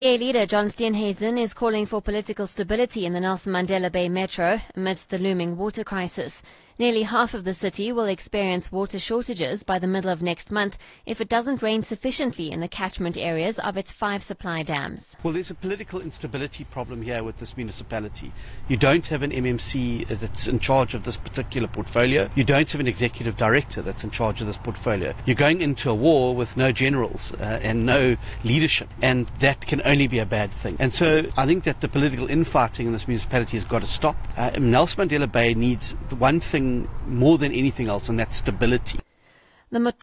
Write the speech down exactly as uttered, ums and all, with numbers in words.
A leader John Steenhuisen is calling for political stability in the Nelson Mandela Bay Metro amidst the looming water crisis. Nearly half of the city will experience water shortages by the middle of next month if it doesn't rain sufficiently in the catchment areas of its five supply dams. Well, there's a political instability problem here with this municipality. You don't have an M M C that's in charge of this particular portfolio. You don't have an executive director that's in charge of this portfolio. You're going into a war with no generals uh, and no leadership, and that can only be a bad thing. And so I think that the political infighting in this municipality has got to stop. Uh, Nelson Mandela Bay needs the one thing more than anything else, and that's stability. The